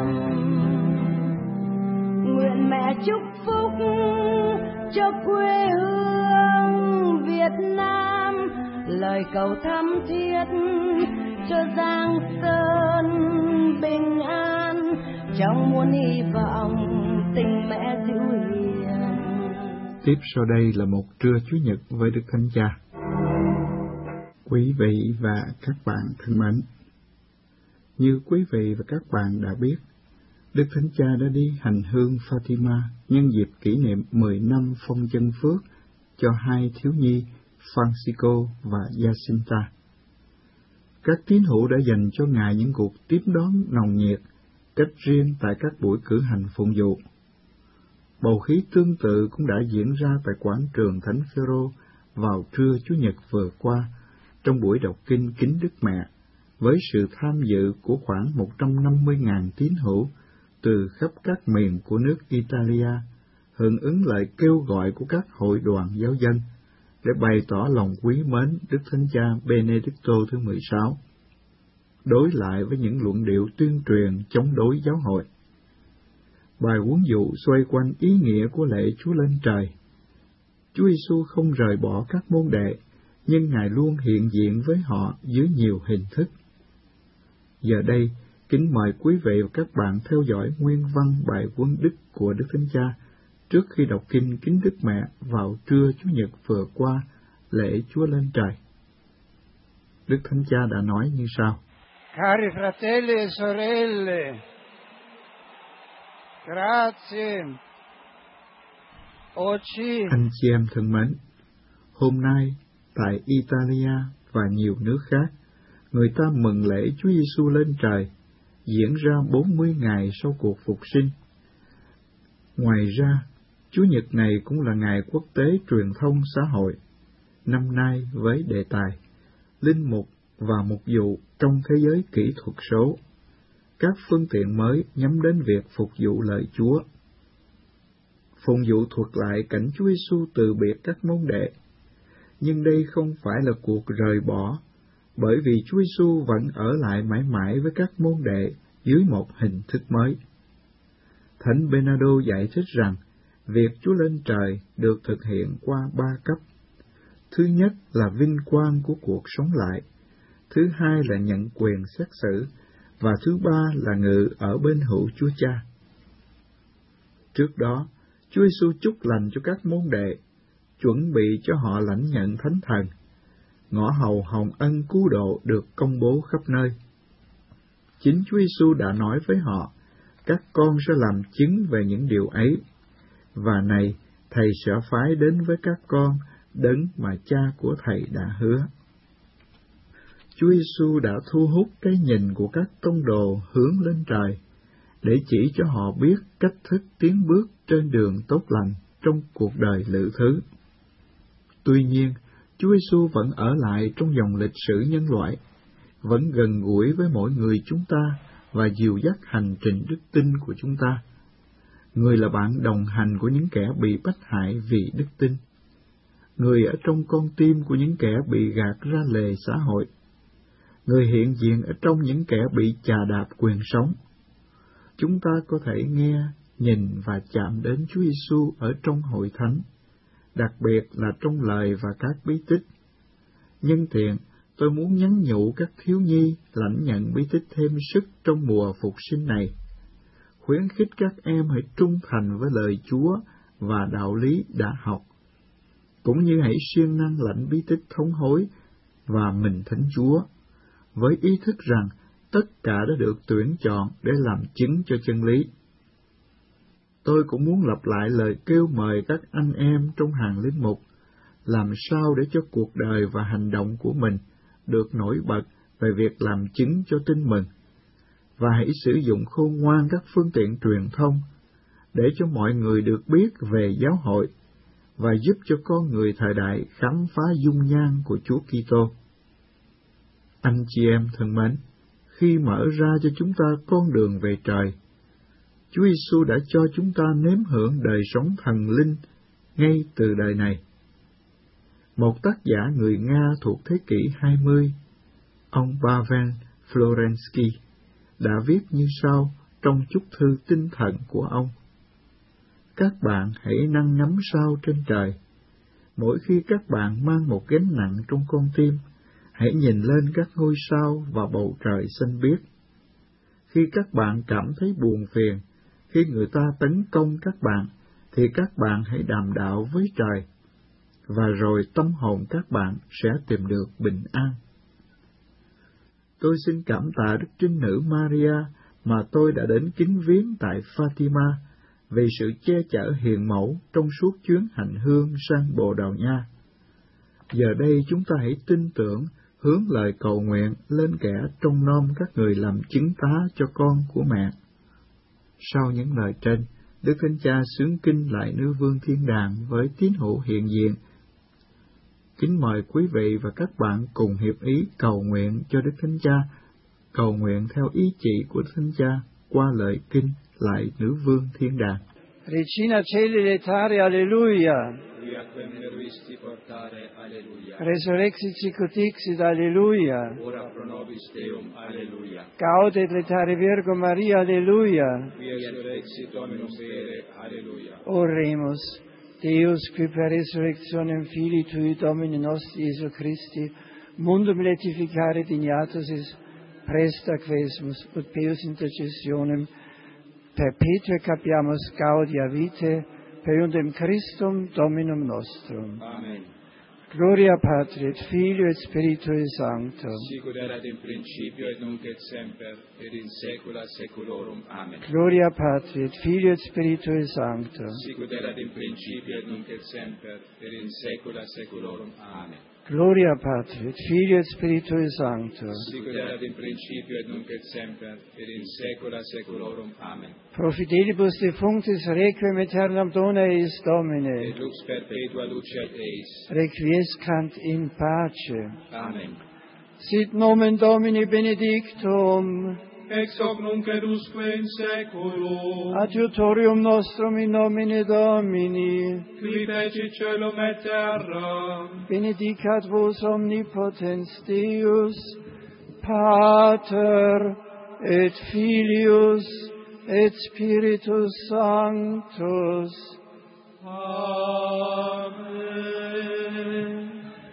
nguyện mẹ chúc phúc cho quê hương Việt Nam, lời cầu thắm thiết cho Giang Sơn bình an, trong muôn hy vọng tình mẹ dịu hiền. Tiếp sau đây là một trưa Chủ nhật với Đức Thánh Cha. Quý vị và các bạn thân mến, như quý vị và các bạn đã biết, Đức Thánh Cha đã đi hành hương Fatima nhân dịp kỷ niệm mười năm phong chân phước cho hai thiếu nhi Francisco và Jacinta. Các tín hữu đã dành cho Ngài những cuộc tiếp đón nồng nhiệt, cách riêng tại các buổi cử hành phụng vụ. Bầu khí tương tự cũng đã diễn ra tại quảng trường Thánh Phêrô vào trưa Chủ nhật vừa qua, trong buổi đọc kinh Kính Đức Mẹ, với sự tham dự của khoảng một trăm năm mươi nghìn tín hữu từ khắp các miền của nước Italia, hưởng ứng lời kêu gọi của các hội đoàn giáo dân để bày tỏ lòng quý mến Đức Thánh Cha Benedicto thứ mười sáu, đối lại với những luận điệu tuyên truyền chống đối giáo hội. Bài huấn dụ xoay quanh ý nghĩa của lễ Chúa lên trời. Chúa Giêsu không rời bỏ các môn đệ, nhưng Ngài luôn hiện diện với họ dưới nhiều hình thức. Giờ đây, kính mời quý vị và các bạn theo dõi nguyên văn bài huấn đức của Đức Thánh Cha trước khi đọc kinh Kính Đức Mẹ vào trưa Chủ nhật vừa qua, lễ Chúa lên trời. Đức Thánh Cha đã nói như sau: Cari fratelli e sorelle, grazie. Oggi, anh chị em thân mến, hôm nay tại Italia và nhiều nước khác, người ta mừng lễ Chúa Giêsu lên trời, diễn ra bốn mươi ngày sau cuộc phục sinh. Ngoài ra, Chủ nhật này cũng là ngày quốc tế truyền thông xã hội, năm nay với đề tài Linh mục và mục vụ trong thế giới kỹ thuật số, các phương tiện mới nhắm đến việc phục vụ lời Chúa. Phụng vụ thuật lại cảnh Chúa Giêsu từ biệt các môn đệ, nhưng đây không phải là cuộc rời bỏ, bởi vì Chúa Giêsu vẫn ở lại mãi mãi với các môn đệ dưới một hình thức mới. Thánh Bernardo giải thích rằng, việc Chúa lên trời được thực hiện qua ba cấp. Thứ nhất là vinh quang của cuộc sống lại, thứ hai là nhận quyền xét xử, và thứ ba là ngự ở bên hữu Chúa Cha. Trước đó, Chúa Giêsu chúc lành cho các môn đệ, chuẩn bị cho họ lãnh nhận Thánh Thần. Ngõ hầu hồng ân cứu độ được công bố khắp nơi. Chính Chúa Giêsu đã nói với họ, các con sẽ làm chứng về những điều ấy, và này, Thầy sẽ phái đến với các con đấng mà Cha của Thầy đã hứa. Chúa Giêsu đã thu hút cái nhìn của các tông đồ hướng lên trời, để chỉ cho họ biết cách thức tiến bước trên đường tốt lành trong cuộc đời lữ thứ. Tuy nhiên, Chúa Giêsu vẫn ở lại trong dòng lịch sử nhân loại, vẫn gần gũi với mỗi người chúng ta và dìu dắt hành trình đức tin của chúng ta. Người là bạn đồng hành của những kẻ bị bách hại vì đức tin. Người ở trong con tim của những kẻ bị gạt ra lề xã hội. Người hiện diện ở trong những kẻ bị chà đạp quyền sống. Chúng ta có thể nghe, nhìn và chạm đến Chúa Giêsu ở trong hội thánh, đặc biệt là trong lời và các bí tích. Nhân tiện, tôi muốn nhắn nhủ các thiếu nhi lãnh nhận bí tích thêm sức trong mùa phục sinh này, khuyến khích các em hãy trung thành với lời Chúa và đạo lý đã học, cũng như hãy siêng năng lãnh bí tích thống hối và mình thánh Chúa, với ý thức rằng tất cả đã được tuyển chọn để làm chứng cho chân lý. Tôi cũng muốn lặp lại lời kêu mời các anh em trong hàng linh mục, làm sao để cho cuộc đời và hành động của mình được nổi bật về việc làm chứng cho tin mừng, và hãy sử dụng khôn ngoan các phương tiện truyền thông để cho mọi người được biết về giáo hội và giúp cho con người thời đại khám phá dung nhan của Chúa Kitô. Anh chị em thân mến, khi mở ra cho chúng ta con đường về trời, Chúa Giêsu đã cho chúng ta nếm hưởng đời sống thần linh ngay từ đời này. Một tác giả người Nga thuộc thế kỷ hai mươi, ông Pavel Florensky, đã viết như sau trong chúc thư tinh thần của ông. Các bạn hãy nâng ngắm sao trên trời. Mỗi khi các bạn mang một gánh nặng trong con tim, hãy nhìn lên các ngôi sao và bầu trời xanh biếc. Khi các bạn cảm thấy buồn phiền, khi người ta tấn công các bạn, thì các bạn hãy đàm đạo với trời, và rồi tâm hồn các bạn sẽ tìm được bình an. Tôi xin cảm tạ Đức Trinh Nữ Maria mà tôi đã đến kính viếng tại Fatima vì sự che chở hiền mẫu trong suốt chuyến hành hương sang Bồ Đào Nha. Giờ đây chúng ta hãy tin tưởng, hướng lời cầu nguyện lên kẻ trông nom các người làm chứng tá cho con của mẹ. Sau những lời trên, Đức Thánh Cha xướng kinh lại Nữ Vương Thiên Đàng với tín hữu hiện diện. Kính mời quý vị và các bạn cùng hiệp ý cầu nguyện cho Đức Thánh Cha, cầu nguyện theo ý chỉ của Đức Thánh Cha qua lời kinh lại Nữ Vương Thiên Đàng. Regina Caeli letare, alleluia. Resurrexit sicut dixit, alleluia. Ora pro nobis Deum, alleluia. Gaudet letare Virgo Maria, alleluia. Qui resurrexit Dominus vere, alleluia. Oremus. Deus, qui per resurrectionem Filii Tui Domini nostri Jesu Christi, mundum letificare dignatus is, presta quesumus, ut peus intercessionem, perpetue capiamus gaudia vitae, per iundem Christum Dominum nostrum. Amen. Gloria Patri et Filio et Spiritui Sancto. Sicut erat in principio et nunc et semper, et in saecula saeculorum. Amen. Gloria Patri et Filio et Spiritui Sancto. Sicut erat in principio et nunc et semper, et in saecula saeculorum. Amen. Gloria Patri et Filio et Spiritui Sancto. Sicut erat in principio et nunc et semper, et in saecula saeculorum. Amen. Pro fidelibus defunctis requiem aeternam dona eis Domine. Et lux perpetua luceat eis. Requiescant in pace. Amen. Sit nomen Domini benedictum. Ex hoc nunc et usque in saeculum. Adiutorium nostrum in nomine Domini. Qui fecit caelum et terra. Benedicat vos omnipotens Deus, Pater et Filius et Spiritus Sanctus. Amen.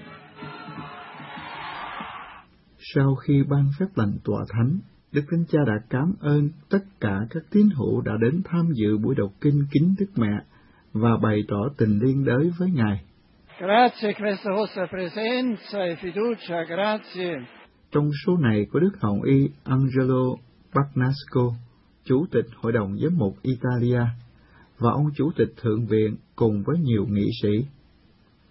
Sau khi ban phép lành tọa thánh, Đức Thánh Cha đã cảm ơn tất cả các tín hữu đã đến tham dự buổi đọc kinh kính Đức Mẹ và bày tỏ tình liên đới với Ngài. Grazie questa vostra presenza e fiducia, grazie. Trong số này có Đức Hồng Y Angelo Bagnasco, Chủ tịch Hội đồng Giám mục Italia, và ông Chủ tịch Thượng viện cùng với nhiều nghị sĩ.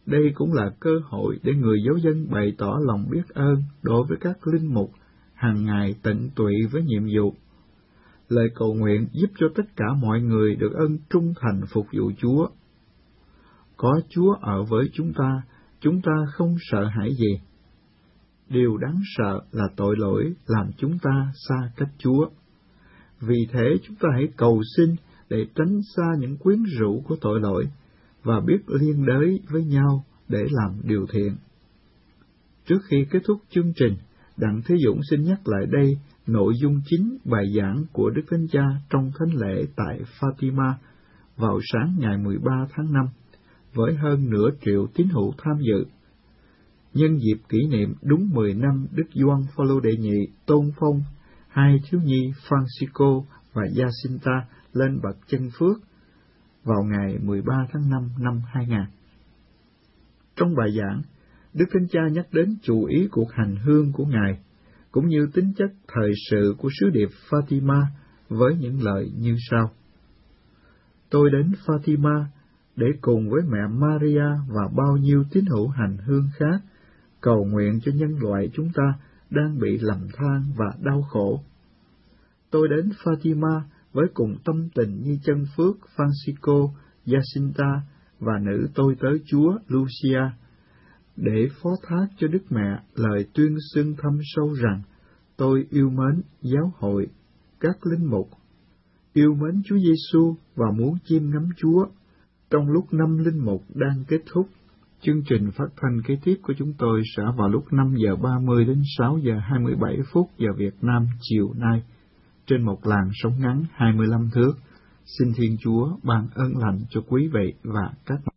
Đây cũng là cơ hội để người giáo dân bày tỏ lòng biết ơn đối với các linh mục hàng ngày tận tụy với nhiệm vụ. Lời cầu nguyện giúp cho tất cả mọi người được ơn trung thành phục vụ Chúa. Có Chúa ở với chúng ta, chúng ta không sợ hãi gì. Điều đáng sợ là tội lỗi làm chúng ta xa cách Chúa. Vì thế chúng ta hãy cầu xin để tránh xa những quyến rũ của tội lỗi và biết liên đới với nhau để làm điều thiện. Trước khi kết thúc chương trình, Đặng Thế Dũng xin nhắc lại đây nội dung chính bài giảng của Đức Thánh Cha trong thánh lễ tại Fatima vào sáng ngày mười ba tháng năm, với hơn nửa triệu tín hữu tham dự. Nhân dịp kỷ niệm đúng mười năm Đức Gioan Phaolô đệ nhị tôn phong hai thiếu nhi Francisco và Jacinta lên bậc chân phước vào ngày mười ba tháng năm năm hai nghìn. Trong bài giảng, Đức Thánh Cha nhắc đến chủ ý cuộc hành hương của Ngài, cũng như tính chất thời sự của sứ điệp Fatima với những lời như sau. Tôi đến Fatima để cùng với mẹ Maria và bao nhiêu tín hữu hành hương khác cầu nguyện cho nhân loại chúng ta đang bị lầm than và đau khổ. Tôi đến Fatima với cùng tâm tình như chân phước Francisco, Jacinta và nữ tôi tớ Chúa Lucia, để phó thác cho Đức Mẹ lời tuyên xưng thâm sâu rằng tôi yêu mến giáo hội, các linh mục, yêu mến Chúa Giêsu và muốn chiêm ngắm Chúa trong lúc năm linh mục đang kết thúc. Chương trình phát thanh kế tiếp của chúng tôi sẽ vào lúc năm giờ ba mươi đến sáu giờ hai mươi bảy phút giờ Việt Nam chiều nay, trên một làn sóng ngắn hai mươi lăm thước. Xin Thiên Chúa ban ơn lành cho quý vị và các bạn.